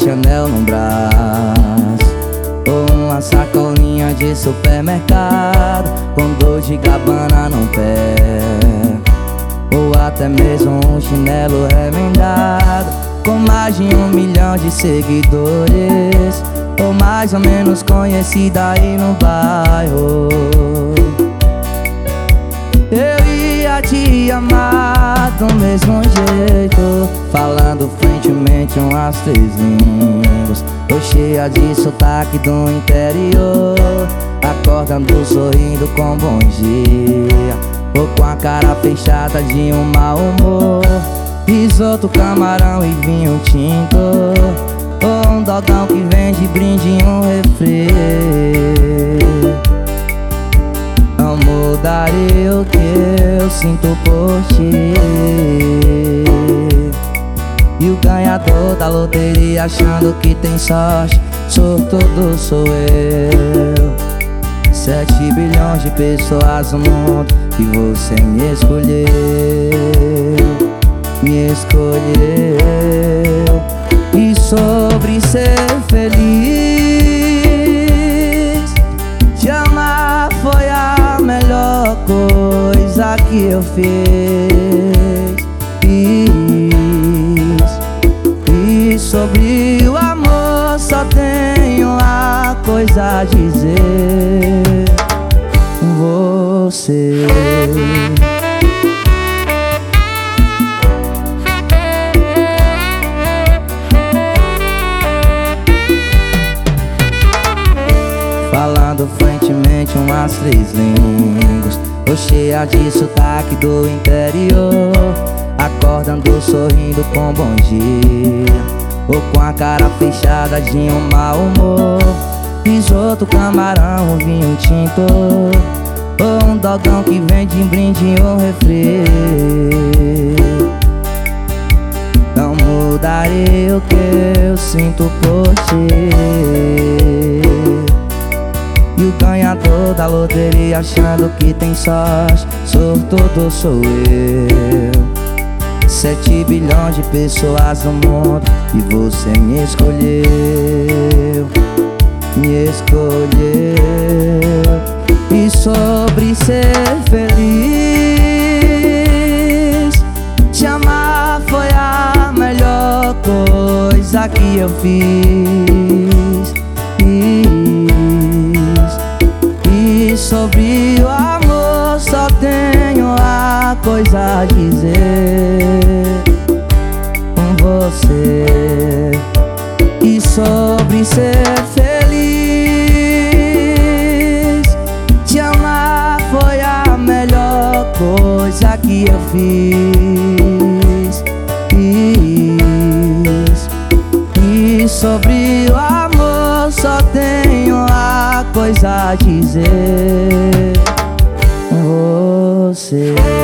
Chanel no braço, ou uma sacolinha de supermercado com Dolce & Gabbana no pé, ou até mesmo um chinelo remendado com mais de 1 milhão de seguidores, ou mais ou menos conhecida aí no bairro. Eu ia te amar do mesmo jeito, falando fluentemente umas 3 línguas, ou cheia de sotaque do interior, acordando sorrindo com bom dia, ou com a cara fechada de um mau humor. Risoto, camarão e vinho tinto, ou um dogão que vende brinde em um refri. Não mudarei o que eu sinto por ti. E o ganhador da loteria achando que tem sorte, sortudo sou eu. 7 bilhões de pessoas no mundo e você me escolheu, me escolheu. E sobre ser feliz, te amar foi a melhor coisa que eu fiz. E sobre o amor só tenho uma coisa a dizer: você. Falando fluentemente umas 3 línguas, ou cheia de sotaque do interior, acordando sorrindo com bom dia, ou com a cara fechada de um mau humor. Risoto, camarão, vinho tinto, ou um dogão que vende em brinde em um refri. Não mudarei o que eu sinto por ti. E o ganhador da loteria achando que tem sorte, sortudo sou eu. 7 bilhões de pessoas no mundo e você me escolheu, me escolheu. E sobre ser feliz, te amar foi a melhor coisa que eu fiz. E sobre o amor só tenho uma coisa a dizer: você. E sobre ser feliz, te amar foi a melhor coisa que eu fiz. E sobre o amor só tenho uma coisa a dizer: você.